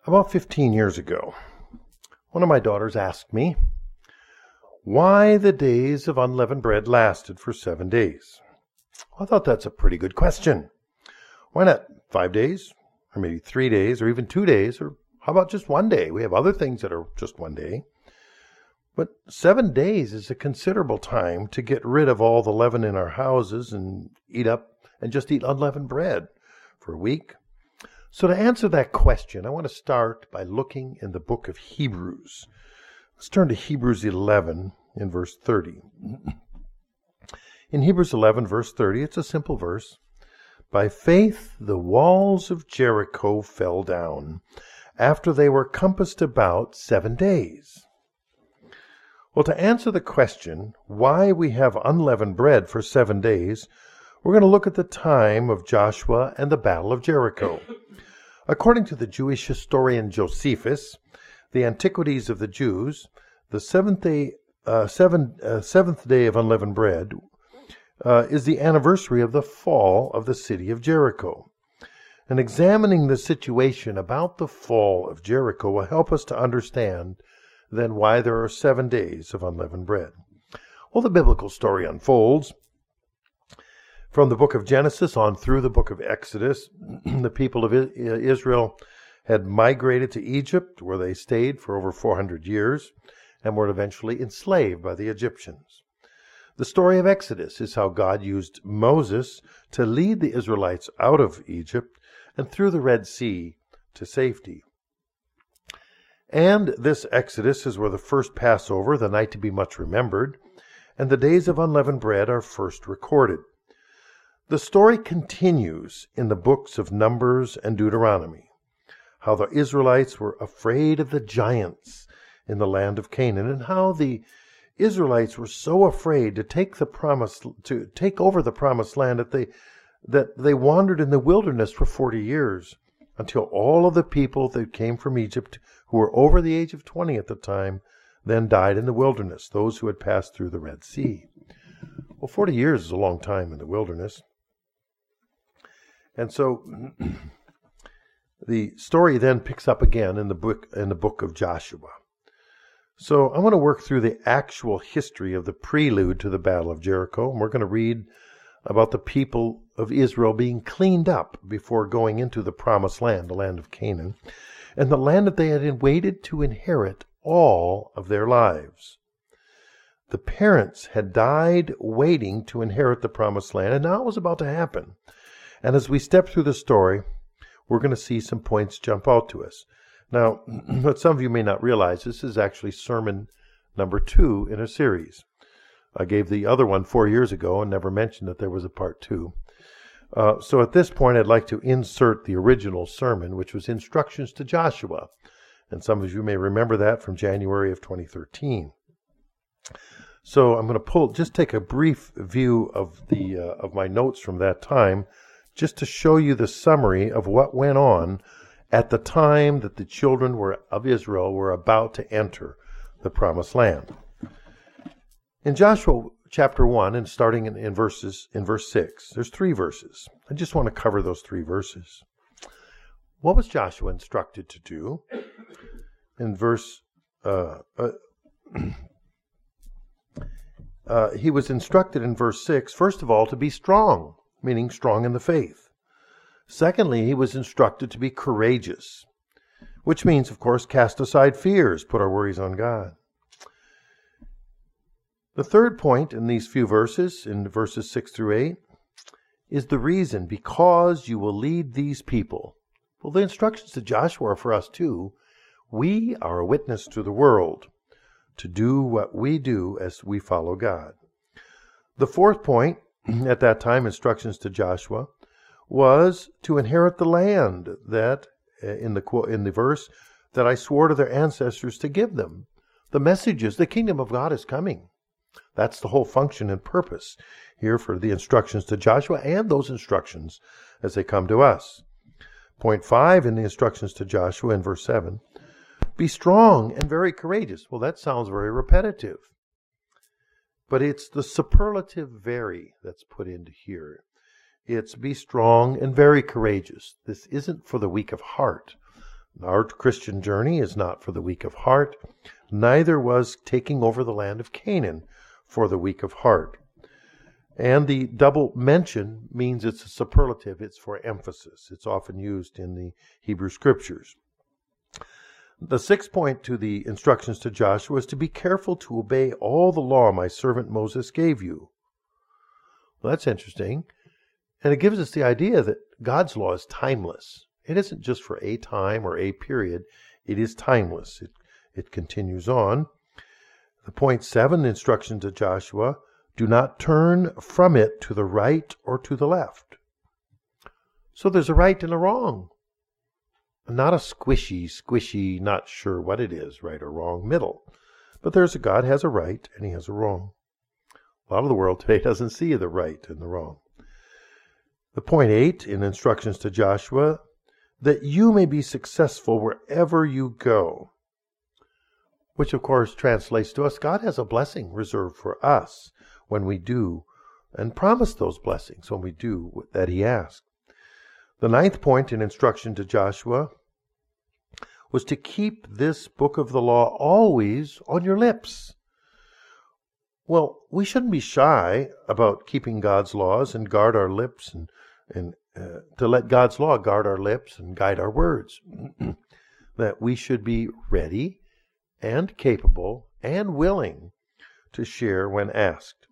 About 15 years ago, one of my daughters asked me why the days of unleavened bread lasted for 7 days. I thought that's a pretty good question. Why not 5 days, or maybe 3 days, or even 2 days, or how about just 1 day? We have other things that are just 1 day. But 7 days is a considerable time to get rid of all the leaven in our houses and just eat unleavened bread for a week. So to answer that question, I want to start by looking in the book of Hebrews. Let's turn to Hebrews 11 in verse 30. In Hebrews 11, verse 30, it's a simple verse. By faith the walls of Jericho fell down after they were compassed about 7 days. Well, to answer the question why we have unleavened bread for 7 days, we're going to look at the time of Joshua and the Battle of Jericho. According to the Jewish historian Josephus, the Antiquities of the Jews, the seventh day of unleavened bread is the anniversary of the fall of the city of Jericho. And examining the situation about the fall of Jericho will help us to understand then why there are 7 days of unleavened bread. Well, the biblical story unfolds from the book of Genesis on through the book of Exodus. The people of Israel had migrated to Egypt, where they stayed for over 400 years and were eventually enslaved by the Egyptians. The story of Exodus is how God used Moses to lead the Israelites out of Egypt and through the Red Sea to safety. And this Exodus is where the first Passover, the night to be much remembered, and the days of unleavened bread are first recorded. The story continues in the books of Numbers and Deuteronomy, how the Israelites were afraid of the giants in the land of Canaan, and how the Israelites were so afraid to take over the promised land that they wandered in the wilderness for 40 years, until all of the people that came from Egypt, who were over the age of 20 at the time, then died in the wilderness, those who had passed through the Red Sea. Well, 40 years is a long time in the wilderness. And so the story then picks up again in the book of Joshua. So I want to work through the actual history of the prelude to the Battle of Jericho, and we're going to read about the people of Israel being cleaned up before going into the promised land, the land of Canaan, and the land that they had waited to inherit all of their lives. The parents had died waiting to inherit the promised land, and now it was about to happen. And as we step through the story, we're going to see some points jump out to us. Now, what some of you may not realize, this is actually sermon number 2 in a series. I gave the other one 4 years ago and never mentioned that there was a part 2. So at this point, I'd like to insert the original sermon, which was Instructions to Joshua. And some of you may remember that from January of 2013. So I'm going to take a brief view of my notes from that time, just to show you the summary of what went on at the time that the children of Israel were about to enter the promised land. In Joshua chapter 1, and starting in verse 6, there's 3 verses. I just want to cover those 3 verses. What was Joshua instructed to do? In he was instructed in verse 6, first of all, to be strong, meaning strong in the faith. Secondly, he was instructed to be courageous, which means, of course, cast aside fears, put our worries on God. The third point in these few verses, in verses 6 through 8, is the reason, because you will lead these people. Well, the instructions to Joshua are for us too. We are a witness to the world to do what we do as we follow God. The fourth point, at that time, instructions to Joshua, was to inherit the land that, in the verse, that I swore to their ancestors to give them. The message is the kingdom of God is coming. That's the whole function and purpose here for the instructions to Joshua and those instructions as they come to us. Point 5 in the instructions to Joshua in verse 7, be strong and very courageous. Well, that sounds very repetitive. But it's the superlative very that's put into here. It's be strong and very courageous. This isn't for the weak of heart. Our Christian journey is not for the weak of heart, neither was taking over the land of Canaan for the weak of heart. And the double mention means it's a superlative, it's for emphasis. It's often used in the Hebrew Scriptures. The sixth point to the instructions to Joshua is to be careful to obey all the law my servant Moses gave you. Well, that's interesting. And it gives us the idea that God's law is timeless. It isn't just for a time or a period. It is timeless. It continues on. The point 7, instruction to Joshua, do not turn from it to the right or to the left. So there's a right and a wrong. Not a squishy, not sure what it is, right or wrong, middle. But there's a God has a right and he has a wrong. A lot of the world today doesn't see the right and the wrong. The point 8 in instructions to Joshua, that you may be successful wherever you go. Which of course translates to us, God has a blessing reserved for us when we do, and promised those blessings when we do that he asked. The 9th point in instruction to Joshua was to keep this book of the law always on your lips. Well, we shouldn't be shy about keeping God's laws and guard our lips and to let God's law guard our lips and guide our words. That we should be ready and capable and willing to share when asked.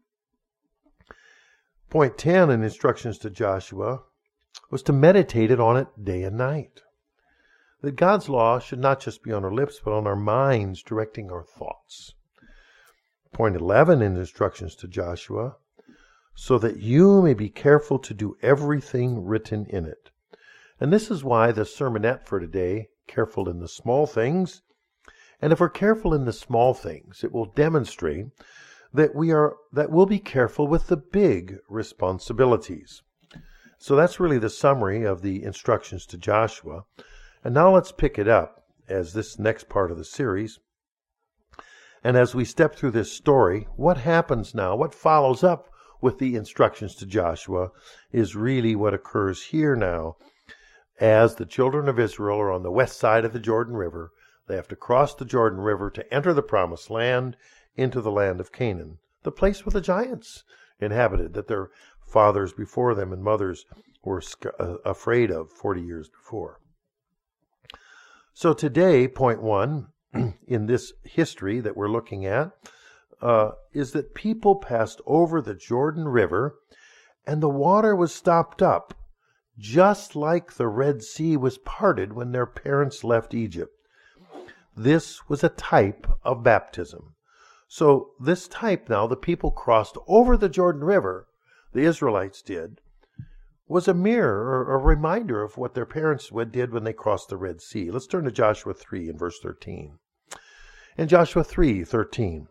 Point 10 in instructions to Joshua was to meditate on it day and night. That God's law should not just be on our lips, but on our minds, directing our thoughts. Point 11 in instructions to Joshua, so that you may be careful to do everything written in it. And this is why the sermonette for today, careful in the small things. And if we're careful in the small things, it will demonstrate that we'll be careful with the big responsibilities. So that's really the summary of the instructions to Joshua. And now let's pick it up as this next part of the series. And as we step through this story, what happens now, what follows up with the instructions to Joshua is really what occurs here now. As the children of Israel are on the west side of the Jordan River, they have to cross the Jordan River to enter the promised land into the land of Canaan, the place where the giants inhabited, that their fathers before them and mothers were afraid of 40 years before. So today, point 1, in this history that we're looking at, is that people passed over the Jordan River and the water was stopped up, just like the Red Sea was parted when their parents left Egypt. This was a type of baptism. So this type now, the people crossed over the Jordan River, the Israelites did, was a mirror or a reminder of what their parents did when they crossed the Red Sea. Let's turn to Joshua 3 and verse 13. In Joshua 3:13.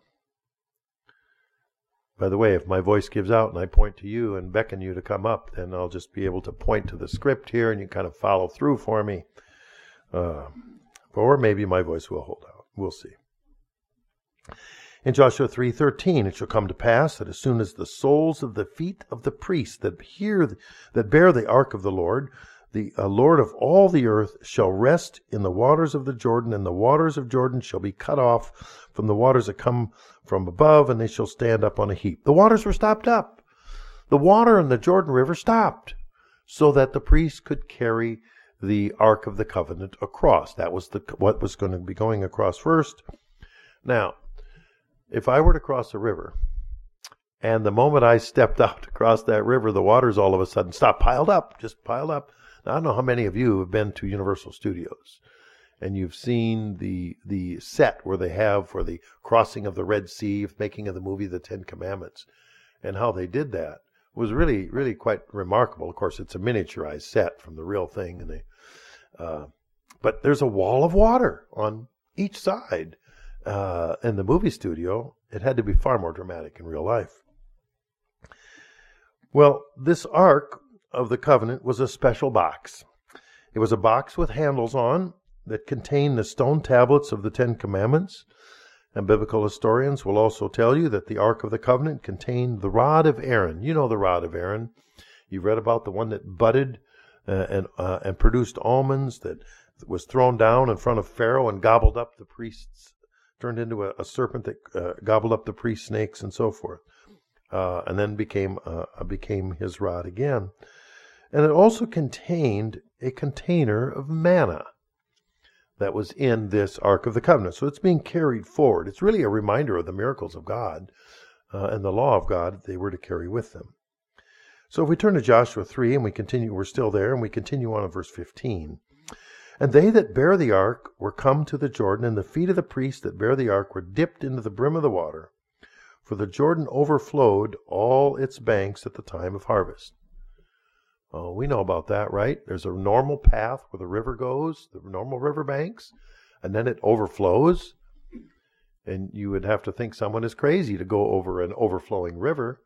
By the way, if my voice gives out and I point to you and beckon you to come up, then I'll just be able to point to the script here and you kind of follow through for me. Or maybe my voice will hold out. We'll see. In Joshua 3:13, it shall come to pass that as soon as the soles of the feet of the priests that bear the ark of the Lord of all the earth, shall rest in the waters of the Jordan, and the waters of Jordan shall be cut off from the waters that come from above, and they shall stand up on a heap. The waters were stopped up. The water in the Jordan River stopped, so that the priests could carry the Ark of the Covenant across. That was what was going to be going across first. Now, if I were to cross a river, and the moment I stepped out to cross that river, the waters all of a sudden stopped, just piled up. Now, I don't know how many of you have been to Universal Studios, and you've seen the set where they have for the crossing of the Red Sea, making of the movie The Ten Commandments, and how they did that was really, really quite remarkable. Of course, it's a miniaturized set from the real thing, and but there's a wall of water on each side. In the movie studio, it had to be far more dramatic in real life. Well, this Ark of the Covenant was a special box. It was a box with handles on that contained the stone tablets of the Ten Commandments. And biblical historians will also tell you that the Ark of the Covenant contained the rod of Aaron. You know the rod of Aaron. You've read about the one that budded and produced almonds, that was thrown down in front of Pharaoh and gobbled up the priests, turned into a serpent that gobbled up the priest snakes and so forth, and then became his rod again. And it also contained a container of manna that was in this Ark of the Covenant. So it's being carried forward. It's really a reminder of the miracles of God and the law of God they were to carry with them. So if we turn to Joshua 3 and we continue, we're still there, and we continue on in verse 15. And they that bear the ark were come to the Jordan, and the feet of the priests that bear the ark were dipped into the brim of the water, for the Jordan overflowed all its banks at the time of harvest. Oh, we know about that, right? There's a normal path where the river goes, the normal river banks, and then it overflows. And you would have to think someone is crazy to go over an overflowing river,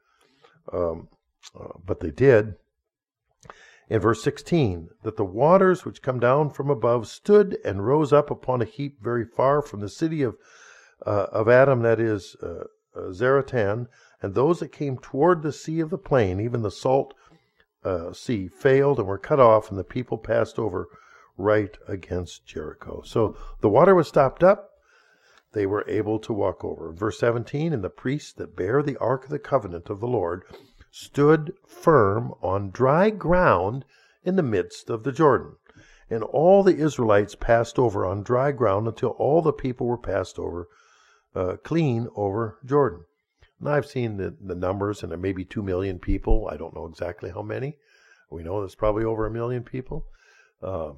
but they did. In verse 16, that the waters which come down from above stood and rose up upon a heap very far from the city of Adam, that is Zaratan, and those that came toward the sea of the plain, even the salt sea, failed and were cut off, and the people passed over right against Jericho. So the water was stopped up. They were able to walk over. Verse 17, and the priests that bear the ark of the covenant of the Lord stood firm on dry ground in the midst of the Jordan. And all the Israelites passed over on dry ground until all the people were passed over clean over Jordan. And I've seen the numbers, and there may be 2 million people. I don't know exactly how many. We know there's probably over 1 million people. But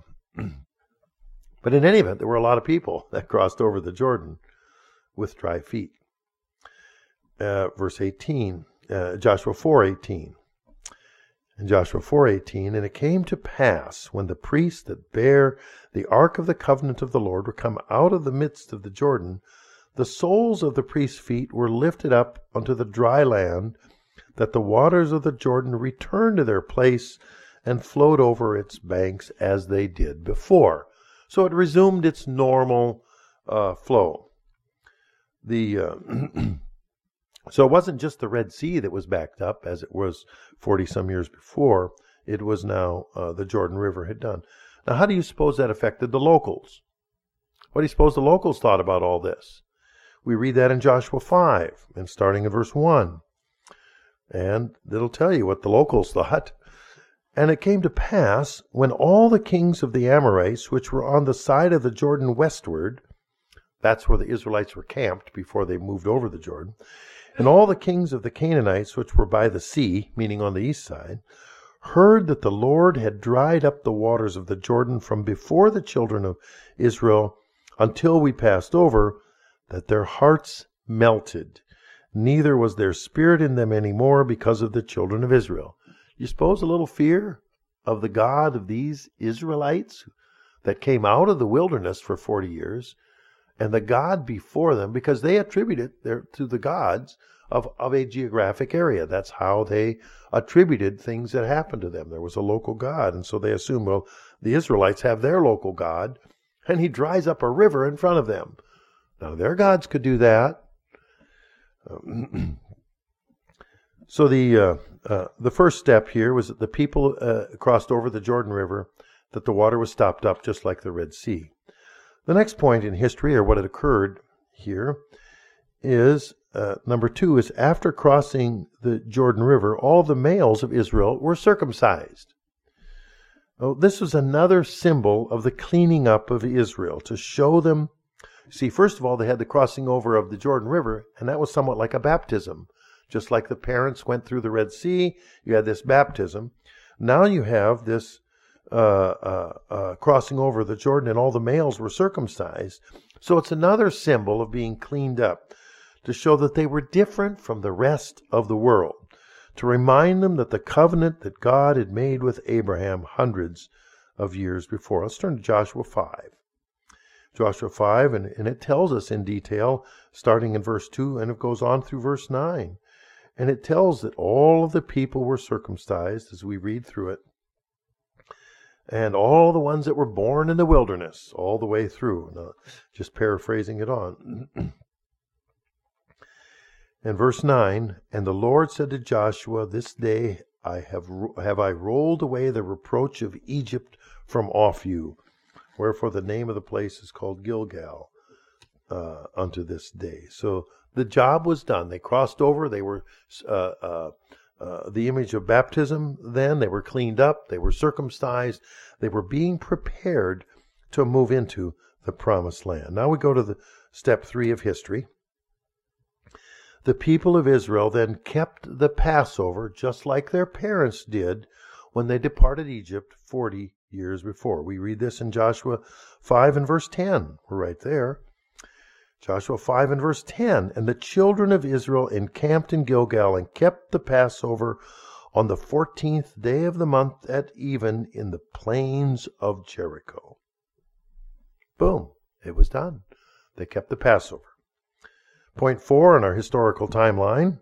in any event, there were a lot of people that crossed over the Jordan with dry feet. Verse 18, Joshua 4:18. In Joshua 4:18, and it came to pass, when the priests that bear the ark of the covenant of the Lord were come out of the midst of the Jordan, the soles of the priests' feet were lifted up unto the dry land, that the waters of the Jordan returned to their place and flowed over its banks as they did before. So it resumed its normal flow. So it wasn't just the Red Sea that was backed up, as it was 40-some years before. It was now the Jordan River had done. Now, how do you suppose that affected the locals? What do you suppose the locals thought about all this? We read that in Joshua 5, and starting in verse 1. And it'll tell you what the locals thought. And it came to pass, when all the kings of the Amorites, which were on the side of the Jordan westward, that's where the Israelites were camped before they moved over the Jordan, and all the kings of the Canaanites, which were by the sea, meaning on the east side, heard that the Lord had dried up the waters of the Jordan from before the children of Israel until we passed over, that their hearts melted, neither was there spirit in them any more because of the children of Israel. You suppose a little fear of the God of these Israelites that came out of the wilderness for 40 years, and the God before them, because they attributed to the gods of a geographic area. That's how they attributed things that happened to them. There was a local God, and so they assumed, well, the Israelites have their local God, and he dries up a river in front of them. Now, their gods could do that. So the first step here was that the people crossed over the Jordan River, that the water was stopped up just like the Red Sea. The next point in history, or what had occurred here, is number 2, is after crossing the Jordan River, all the males of Israel were circumcised. Oh, this was another symbol of the cleaning up of Israel, to show them. See, first of all, they had the crossing over of the Jordan River, and that was somewhat like a baptism. Just like the parents went through the Red Sea, you had this baptism. Now you have this crossing over the Jordan, and all the males were circumcised. So it's another symbol of being cleaned up, to show that they were different from the rest of the world, to remind them that the covenant that God had made with Abraham hundreds of years before. Let's turn to Joshua 5. Joshua 5, and it tells us in detail, starting in verse 2, and it goes on through verse 9. And it tells that all of the people were circumcised, as we read through it, and all the ones that were born in the wilderness, all the way through. Now, just paraphrasing it on. And verse 9, and the Lord said to Joshua, this day have I rolled away the reproach of Egypt from off you. Wherefore the name of the place is called Gilgal unto this day. So the job was done. They crossed over. They were the image of baptism then. They were cleaned up. They were circumcised. They were being prepared to move into the promised land. Now we go to the step 3 of history. The people of Israel then kept the Passover just like their parents did when they departed Egypt 40 years before. We read this in Joshua 5 and verse 10. We're right there. Joshua 5 and verse 10. And the children of Israel encamped in Gilgal and kept the Passover on the 14th day of the month at even in the plains of Jericho. Boom. It was done. They kept the Passover. Point 4 in our historical timeline.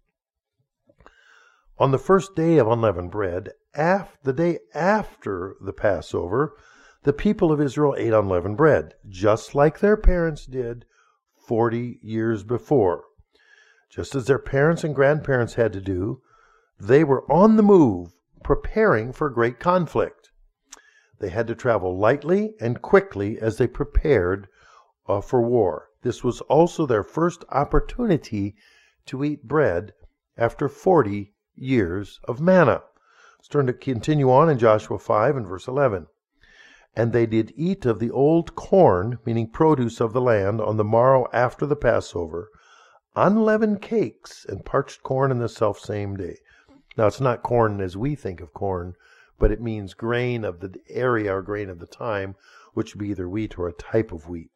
On the first day of unleavened bread, the day after the Passover, the people of Israel ate unleavened bread, just like their parents did 40 years before. Just as their parents and grandparents had to do, they were on the move, preparing for great conflict. They had to travel lightly and quickly as they prepared for war. This was also their first opportunity to eat bread after 40 years of manna. Let's turn to continue on in Joshua 5 and verse 11. And they did eat of the old corn, meaning produce of the land, on the morrow after the Passover, unleavened cakes and parched corn in the selfsame day. Now, it's not corn as we think of corn, but it means grain of the area or grain of the time, which would be either wheat or a type of wheat.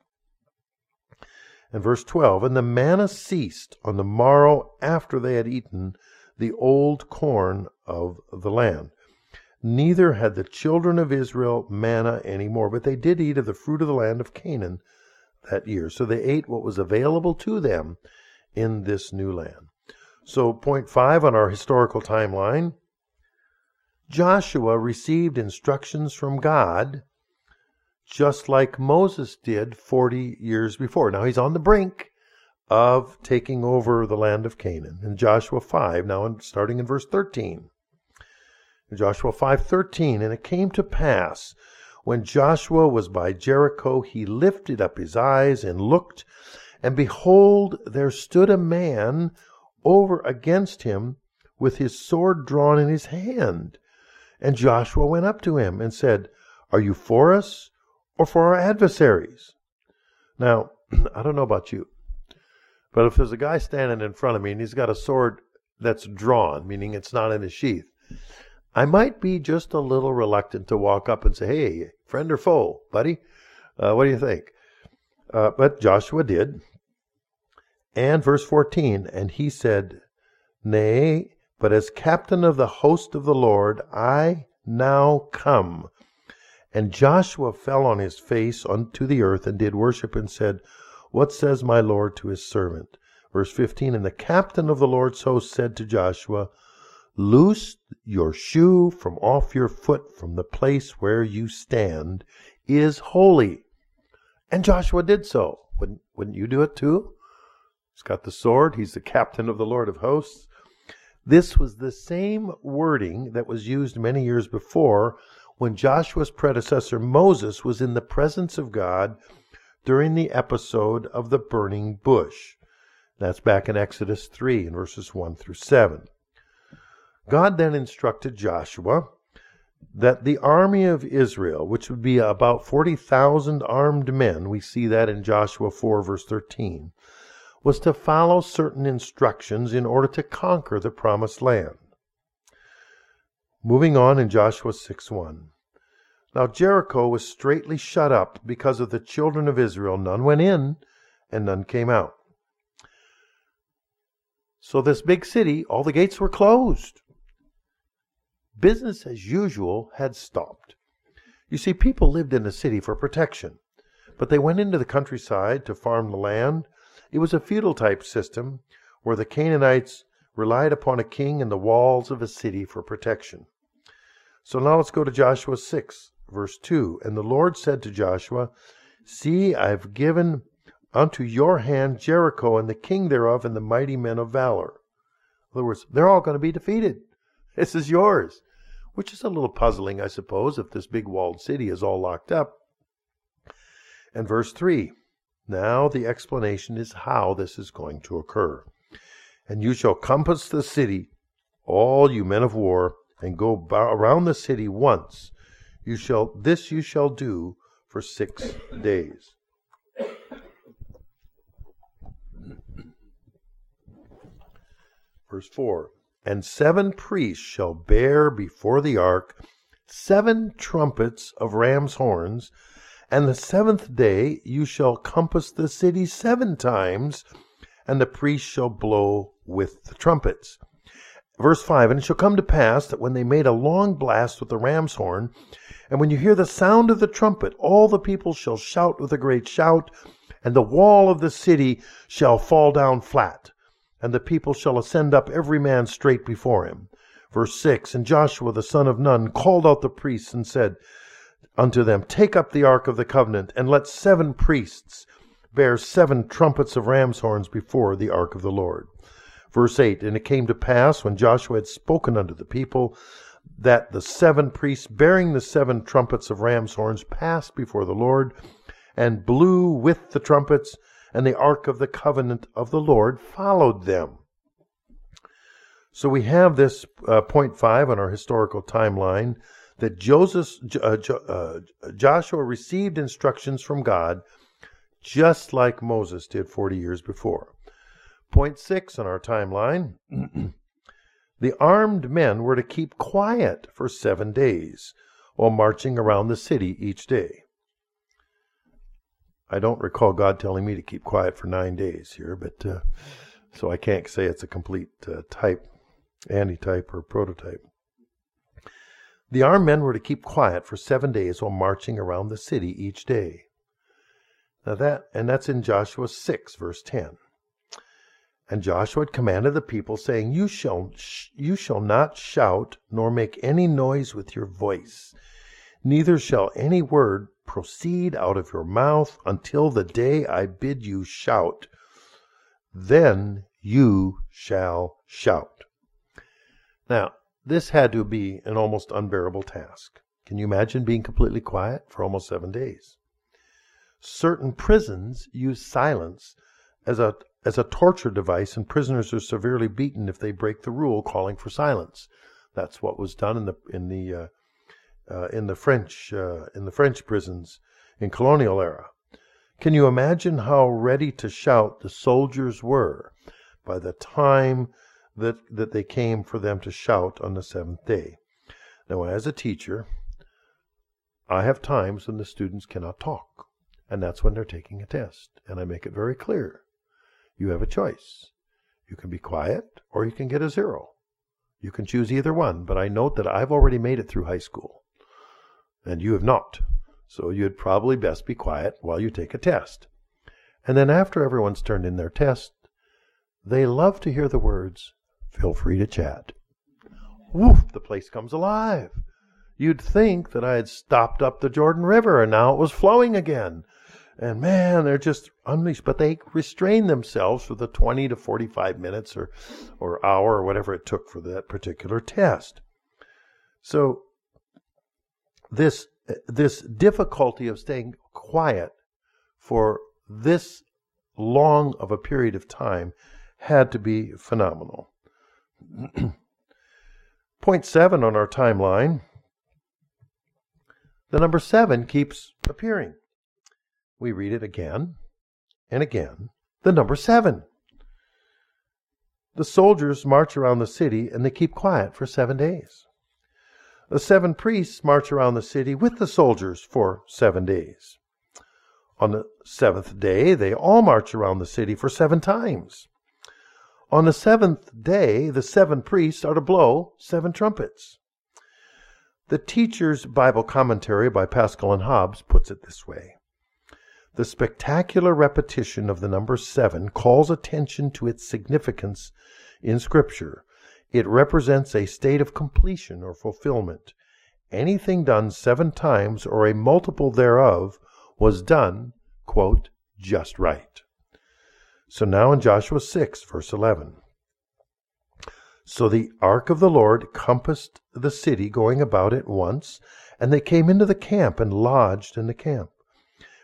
And verse 12, and the manna ceased on the morrow after they had eaten the old corn of the land. Neither had the children of Israel manna any more, but they did eat of the fruit of the land of Canaan that year. So they ate what was available to them in this new land. So point 5 on our historical timeline, Joshua received instructions from God just like Moses did 40 years before. Now he's on the brink of taking over the land of Canaan. In Joshua 5, now starting in verse 13. In Joshua 5:13, and it came to pass, when Joshua was by Jericho, he lifted up his eyes and looked, and behold, there stood a man over against him with his sword drawn in his hand. And Joshua went up to him and said, Are you for us or for our adversaries? Now, I don't know about you, but if there's a guy standing in front of me and he's got a sword that's drawn, meaning it's not in a sheath, I might be just a little reluctant to walk up and say, Hey, friend or foe, buddy? What do you think? But Joshua did. And verse 14, and he said, Nay, but as captain of the host of the Lord, I now come. And Joshua fell on his face unto the earth and did worship and said, What says my Lord to his servant? Verse 15, and the captain of the Lord's host said to Joshua, Loose your shoe from off your foot, from the place where you stand is holy. And Joshua did so. Wouldn't you do it too? He's got the sword. He's the captain of the Lord of hosts. This was the same wording that was used many years before when Joshua's predecessor Moses was in the presence of God during the episode of the burning bush. That's back in Exodus 3 in verses 1 through 7. God then instructed Joshua that the army of Israel, which would be about 40,000 armed men, we see that in Joshua 4 verse 13, was to follow certain instructions in order to conquer the promised land. Moving on in Joshua 6:1. Now Jericho was straitly shut up because of the children of Israel. None went in and none came out. So this big city, all the gates were closed. Business as usual had stopped. You see, people lived in the city for protection, but they went into the countryside to farm the land. It was a feudal type system where the Canaanites relied upon a king and the walls of a city for protection. So now let's go to Joshua 6, verse 2. And the Lord said to Joshua, See, I've given unto your hand Jericho and the king thereof and the mighty men of valor. In other words, they're all going to be defeated. This is yours. Which is a little puzzling, I suppose, if this big walled city is all locked up. And verse 3, now the explanation is how this is going to occur. And you shall compass the city, all you men of war, and go around the city once. This you shall do for 6 days. Verse 4, and 7 priests shall bear before the ark 7 trumpets of ram's horns, and the 7th day you shall compass the city 7 times, and the priests shall blow with the trumpets. Verse 5, and it shall come to pass that when they made a long blast with the ram's horn, and when you hear the sound of the trumpet, all the people shall shout with a great shout, and the wall of the city shall fall down flat, and the people shall ascend up every man straight before him. Verse 6, and Joshua the son of Nun called out the priests and said unto them, take up the ark of the covenant, and let 7 priests bear 7 trumpets of ram's horns before the ark of the Lord. Verse 8, and it came to pass, when Joshua had spoken unto the people, that the 7 priests bearing the 7 trumpets of ram's horns passed before the Lord, and blew with the trumpets, and the ark of the covenant of the Lord followed them. So we have this point 5 on our historical timeline, that Joshua received instructions from God just like Moses did 40 years before. Point 6 on our timeline, the armed men were to keep quiet for 7 days while marching around the city each day. I don't recall God telling me to keep quiet for 9 days here, but so I can't say it's a complete type, antitype, or prototype. The armed men were to keep quiet for 7 days while marching around the city each day. Now that's in Joshua 6, verse 10. And Joshua had commanded the people, saying, You shall not shout, nor make any noise with your voice, neither shall any word proceed out of your mouth until the day I bid you shout. Then you shall shout. Now, this had to be an almost unbearable task. Can you imagine being completely quiet for almost 7 days? Certain prisons use silence as a torture device, and prisoners are severely beaten if they break the rule calling for silence. That's what was done in the French prisons in colonial era. Can you imagine how ready to shout the soldiers were by the time that they came for them to shout on the 7th day? Now, as a teacher, I have times when the students cannot talk, and that's when they're taking a test, and I make it very clear. You have a choice. You can be quiet, or you can get a 0. You can choose either one, but I note that I've already made it through high school, and you have not. So you'd probably best be quiet while you take a test. And then after everyone's turned in their test, they love to hear the words, feel free to chat. Woof, the place comes alive. You'd think that I had stopped up the Jordan River and now it was flowing again. And man, they're just unleashed. But they restrain themselves for the 20 to 45 minutes or hour or whatever it took for that particular test. So this difficulty of staying quiet for this long of a period of time had to be phenomenal. Point 7 on our timeline, the number 7 keeps appearing. We read it again and again, the number 7. The soldiers march around the city and they keep quiet for 7 days. The 7 priests march around the city with the soldiers for 7 days. On the 7th day, they all march around the city for 7 times. On the 7th day, the 7 priests are to blow 7 trumpets. The Teacher's Bible Commentary by Pascal and Hobbes puts it this way. The spectacular repetition of the number 7 calls attention to its significance in Scripture. It represents a state of completion or fulfillment. Anything done 7 times or a multiple thereof was done, quote, just right. So now in Joshua 6, verse 11. So the ark of the Lord compassed the city, going about it once, and they came into the camp and lodged in the camp.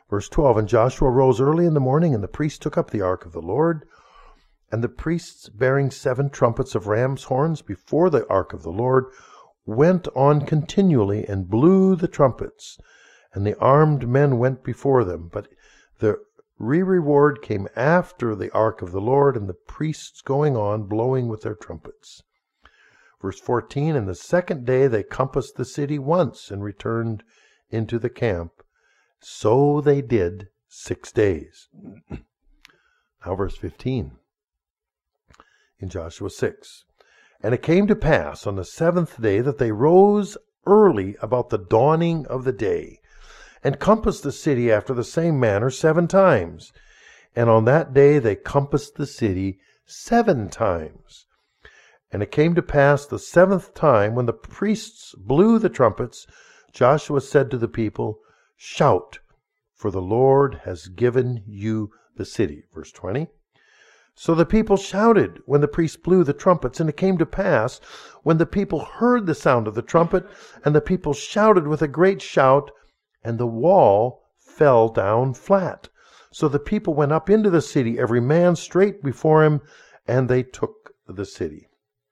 Verse 12, and Joshua rose early in the morning, and the priests took up the ark of the Lord, and the priests bearing 7 trumpets of ram's horns before the ark of the Lord went on continually and blew the trumpets, and the armed men went before them. But the reward came after the ark of the Lord, and the priests going on, blowing with their trumpets. Verse 14, and the second day they compassed the city once and returned into the camp. So they did 6 days. Now verse 15 in Joshua 6. And it came to pass on the 7th day that they rose early about the dawning of the day, and compassed the city after the same manner 7 times. And on that day they compassed the city 7 times. And it came to pass the 7th time, when the priests blew the trumpets, Joshua said to the people, shout, for the Lord has given you the city. Verse 20. So the people shouted when the priests blew the trumpets, and it came to pass, when the people heard the sound of the trumpet, and the people shouted with a great shout, and the wall fell down flat. So the people went up into the city, every man straight before him, and they took the city.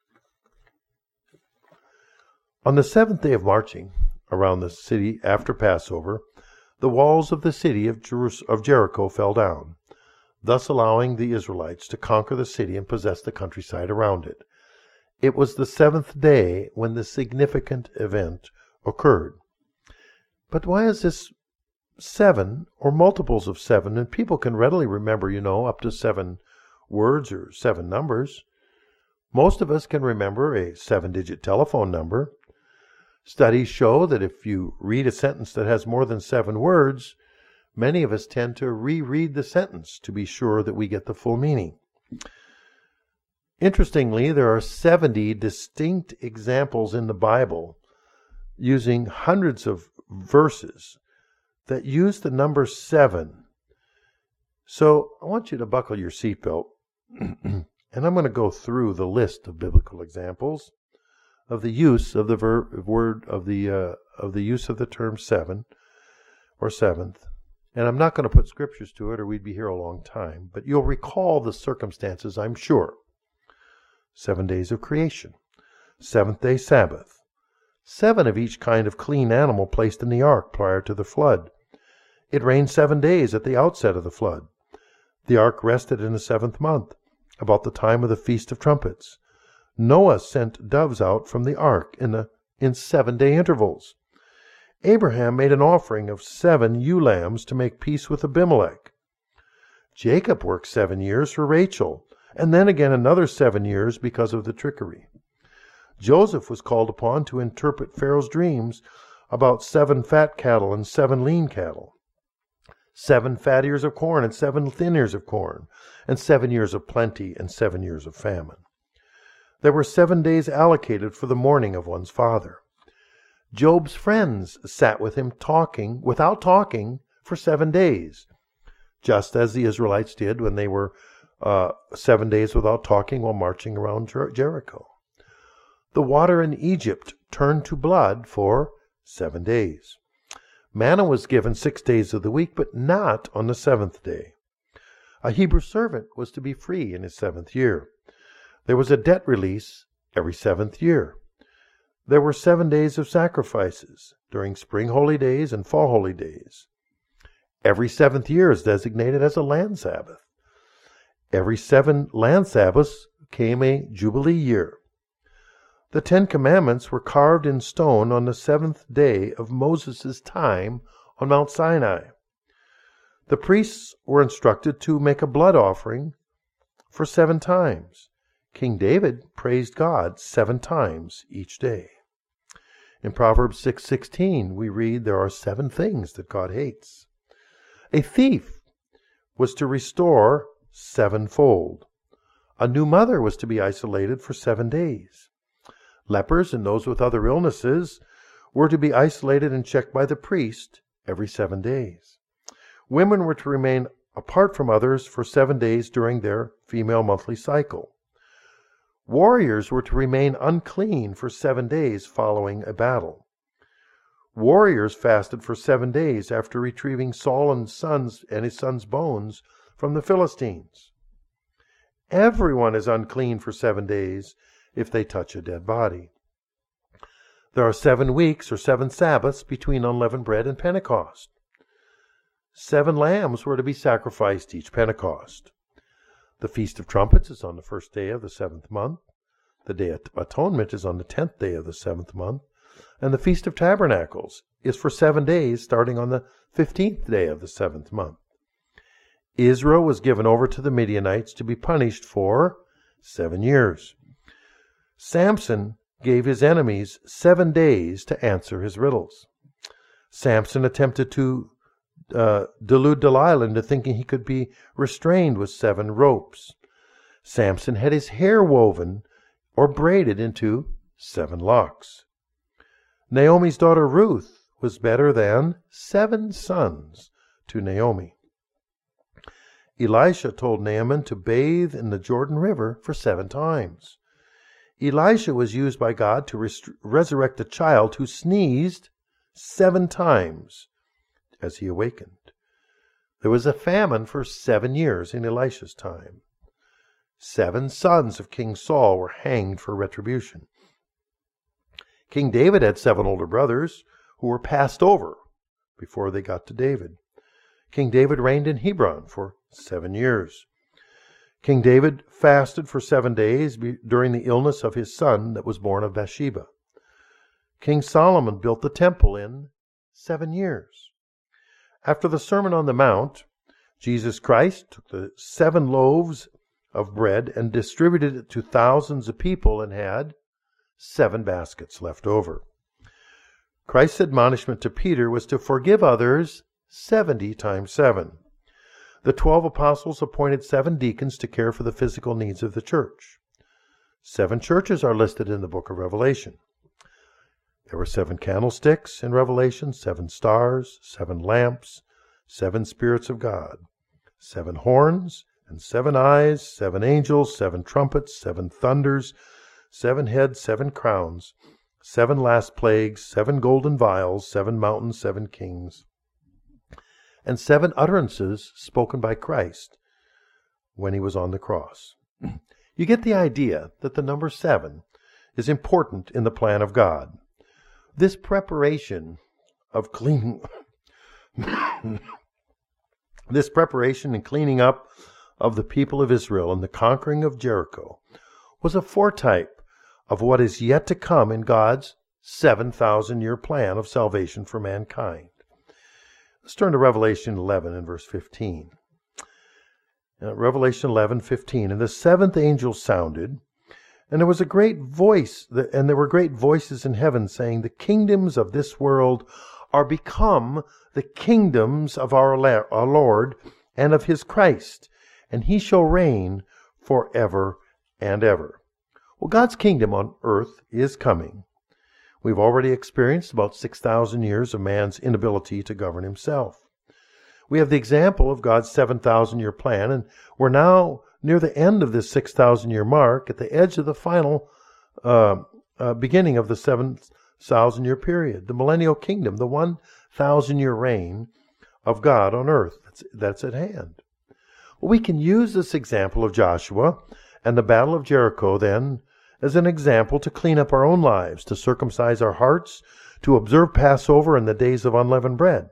On the 7th day of marching around the city after Passover, the walls of the city of Jericho fell down, thus allowing the Israelites to conquer the city and possess the countryside around it. It was the 7th day when the significant event occurred. But why is this 7 or multiples of 7? And people can readily remember, up to 7 words or 7 numbers. Most of us can remember a 7-digit telephone number. Studies show that if you read a sentence that has more than 7 words, many of us tend to reread the sentence to be sure that we get the full meaning. Interestingly, there are 70 distinct examples in the Bible using hundreds of verses that use the number 7. So I want you to buckle your seatbelt, and I'm going to go through the list of biblical examples of the use of the use of the term 7 or 7th. And I'm not going to put scriptures to it, or we'd be here a long time, but you'll recall the circumstances, I'm sure. 7 days of creation, 7th day Sabbath, 7 of each kind of clean animal placed in the ark prior to the flood. It rained 7 days at the outset of the flood. The ark rested in the 7th month, about the time of the Feast of Trumpets. Noah sent doves out from the ark in 7-day intervals. Abraham made an offering of 7 ewe lambs to make peace with Abimelech. Jacob worked 7 years for Rachel, and then again another 7 years because of the trickery. Joseph was called upon to interpret Pharaoh's dreams about 7 fat cattle and 7 lean cattle, 7 fat ears of corn and 7 thin ears of corn, and 7 years of plenty and 7 years of famine. There were 7 days allocated for the mourning of one's father. Job's friends sat with him without talking, for 7 days, just as the Israelites did when they were 7 days without talking while marching around Jericho. The water in Egypt turned to blood for 7 days. Manna was given 6 days of the week, but not on the 7th day. A Hebrew servant was to be free in his 7th year. There was a debt release every 7th year. There were 7 days of sacrifices during spring holy days and fall holy days. Every 7th year is designated as a land Sabbath. Every 7 land Sabbaths came a Jubilee year. The 10 Commandments were carved in stone on the 7th day of Moses' time on Mount Sinai. The priests were instructed to make a blood offering for 7 times. King David praised God 7 times each day. In Proverbs 6:16, we read there are 7 things that God hates. A thief was to restore 7-fold. A new mother was to be isolated for 7 days. Lepers and those with other illnesses were to be isolated and checked by the priest every 7 days. Women were to remain apart from others for 7 days during their female monthly cycle. Warriors were to remain unclean for 7 days following a battle. Warriors fasted for 7 days after retrieving Saul and his son's bones from the Philistines. Everyone is unclean for 7 days if they touch a dead body. There are 7 weeks or 7 Sabbaths between unleavened bread and Pentecost. 7 lambs were to be sacrificed each Pentecost. The Feast of Trumpets is on the 1st day of the 7th month. The Day of Atonement is on the 10th day of the 7th month. And the Feast of Tabernacles is for 7 days, starting on the 15th day of the 7th month. Israel was given over to the Midianites to be punished for 7 years. Samson gave his enemies 7 days to answer his riddles. Samson attempted to delude Delilah into thinking he could be restrained with 7 ropes. Samson had his hair woven or braided into 7 locks. Naomi's daughter Ruth was better than 7 sons to Naomi. Elisha told Naaman to bathe in the Jordan River for 7 times. Elisha was used by God to resurrect a child who sneezed 7 times as he awakened. There was a famine for 7 years in Elisha's time. 7 sons of King Saul were hanged for retribution. King David had 7 older brothers who were passed over before they got to David. King David reigned in Hebron for 7 years. King David fasted for 7 days during the illness of his son that was born of Bathsheba. King Solomon built the temple in 7 years. After the Sermon on the Mount, Jesus Christ took the 7 loaves of bread and distributed it to thousands of people and had 7 baskets left over. Christ's admonishment to Peter was to forgive others 70 times 7. The 12 apostles appointed 7 deacons to care for the physical needs of the church. 7 churches are listed in the book of Revelation. There were 7 candlesticks in Revelation, 7 stars, 7 lamps, 7 spirits of God, 7 horns and 7 eyes, 7 angels, 7 trumpets, 7 thunders, 7 heads, 7 crowns, 7 last plagues, 7 golden vials, 7 mountains, 7 kings, and 7 utterances spoken by Christ when he was on the cross. You get the idea that the number 7 is important in the plan of God. This preparation of cleaning, this preparation and cleaning up of the people of Israel and the conquering of Jericho was a foretype of what is yet to come in God's 7,000-year plan of salvation for mankind. Let's turn to Revelation 11 and verse 15. Revelation 11:15. And the 7th angel sounded, and there was a great voice, and there were great voices in heaven saying, the kingdoms of this world are become the kingdoms of our Lord and of his Christ, and he shall reign forever and ever. Well, God's kingdom on earth is coming. We've already experienced about 6,000 years of man's inability to govern himself. We have the example of God's 7,000-year plan, and we're now near the end of this 6,000-year mark, at the edge of the final beginning of the 7,000-year period, the millennial kingdom, the 1,000-year reign of God on earth that's at hand. Well, we can use this example of Joshua and the Battle of Jericho then as an example to clean up our own lives, to circumcise our hearts, to observe Passover and the days of unleavened bread.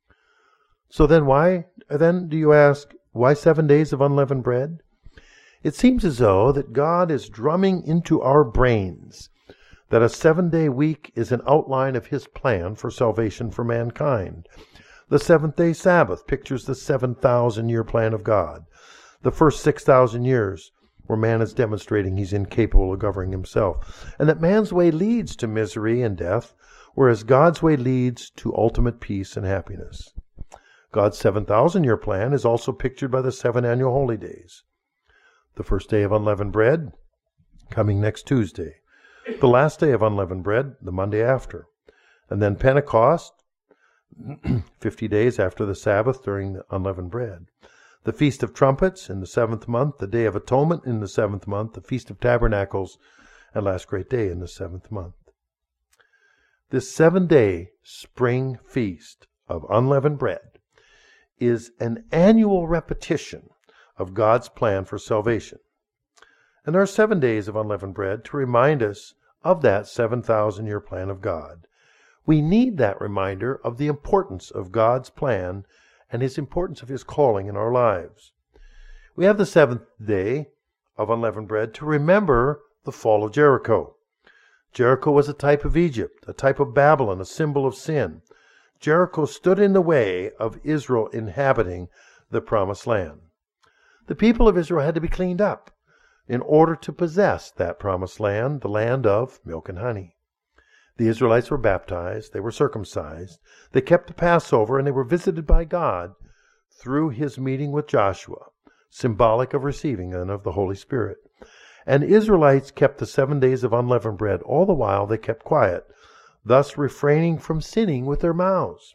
So then do you ask, why 7 days of unleavened bread? It seems as though that God is drumming into our brains that a 7-day week is an outline of his plan for salvation for mankind. The 7th-day Sabbath pictures the 7,000-year plan of God. The first 6,000 years where man is demonstrating he's incapable of governing himself, and that man's way leads to misery and death, whereas God's way leads to ultimate peace and happiness. God's 7,000-year plan is also pictured by the 7 annual holy days. The first day of unleavened bread, coming next Tuesday. The last day of unleavened bread, the Monday after. And then Pentecost, 50 days after the Sabbath during the unleavened bread. The Feast of Trumpets in the 7th month, the Day of Atonement in the 7th month, the Feast of Tabernacles, and last great day in the 7th month. This 7-day spring feast of unleavened bread is an annual repetition of God's plan for salvation. And there are 7 days of unleavened bread to remind us of that 7,000-year plan of God. We need that reminder of the importance of God's plan and His importance of His calling in our lives. We have the 7th day of unleavened bread to remember the fall of Jericho. Jericho was a type of Egypt, a type of Babylon, a symbol of sin. Jericho stood in the way of Israel inhabiting the promised land. The people of Israel had to be cleaned up in order to possess that promised land, the land of milk and honey. The Israelites were baptized, they were circumcised, they kept the Passover, and they were visited by God through His meeting with Joshua, symbolic of receiving then of the Holy Spirit. And Israelites kept the 7 days of unleavened bread. All the while they kept quiet, thus refraining from sinning with their mouths.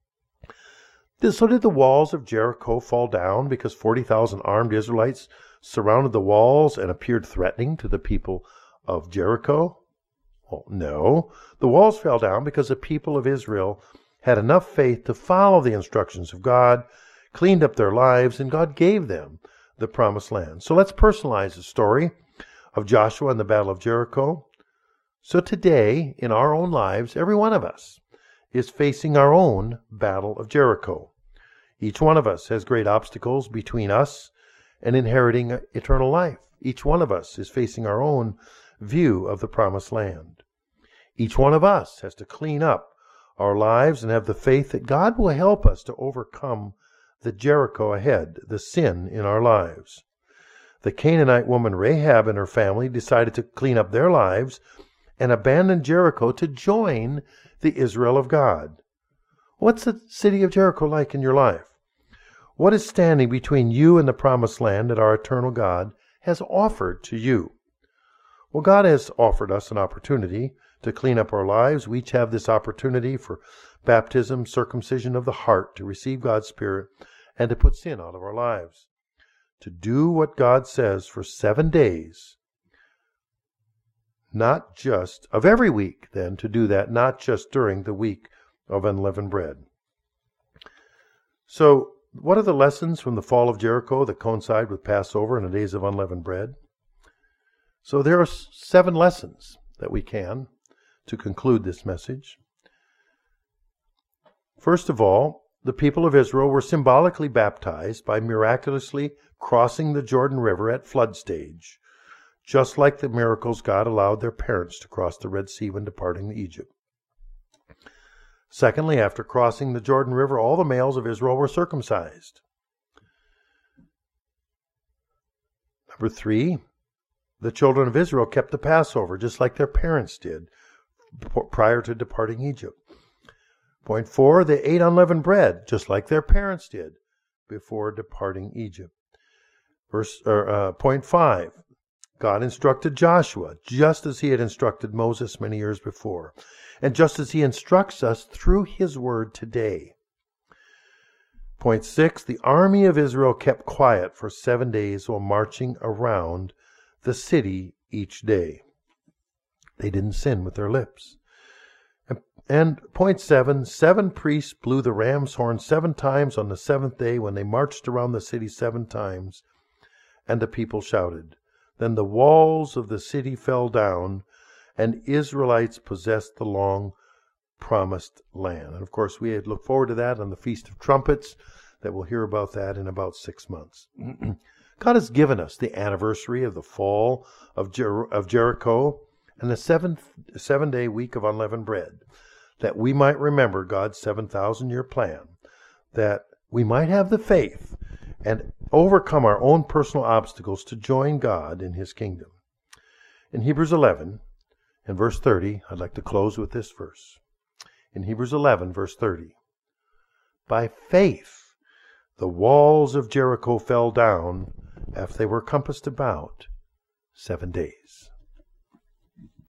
So did the walls of Jericho fall down because 40,000 armed Israelites surrounded the walls and appeared threatening to the people of Jericho? Well, no. The walls fell down because the people of Israel had enough faith to follow the instructions of God, cleaned up their lives, and God gave them the promised land. So let's personalize the story of Joshua and the Battle of Jericho. So today, in our own lives, every one of us is facing our own Battle of Jericho. Each one of us has great obstacles between us and inheriting eternal life. Each one of us is facing our own view of the promised land. Each one of us has to clean up our lives and have the faith that God will help us to overcome the Jericho ahead, the sin in our lives. The Canaanite woman Rahab and her family decided to clean up their lives and abandon Jericho to join the Israel of God. What's the city of Jericho like in your life? What is standing between you and the promised land that our eternal God has offered to you? Well, God has offered us an opportunity to clean up our lives. We each have this opportunity for baptism, circumcision of the heart, to receive God's Spirit, and to put sin out of our lives. To do what God says for 7 days, not just of every week, then, to do that, not just during the week of unleavened bread. So, what are the lessons from the fall of Jericho that coincide with Passover and the days of unleavened bread? So there are 7 lessons that we can to conclude this message. First of all, the people of Israel were symbolically baptized by miraculously crossing the Jordan River at flood stage, just like the miracles God allowed their parents to cross the Red Sea when departing Egypt. Secondly, after crossing the Jordan River, all the males of Israel were circumcised. Number 3, the children of Israel kept the Passover just like their parents did prior to departing Egypt. Point 4, they ate unleavened bread just like their parents did before departing Egypt. Point 5, God instructed Joshua just as He had instructed Moses many years before, and just as He instructs us through His word today. Point 6, the army of Israel kept quiet for 7 days while marching around the city each day. They didn't sin with their lips. And point 7, 7 priests blew the ram's horn 7 times on the 7th day when they marched around the city 7 times, and the people shouted. Then the walls of the city fell down, and Israelites possessed the long promised land. And of course, we look forward to that on the Feast of Trumpets, that we'll hear about that in about 6 months. God has given us the anniversary of the fall of Jericho and the 7-day week of unleavened bread, that we might remember God's 7,000-year plan, that we might have the faith and overcome our own personal obstacles to join God in His kingdom. In Hebrews 11, in verse 30, I'd like to close with this verse. In Hebrews 11, verse 30, by faith the walls of Jericho fell down after they were compassed about 7 days.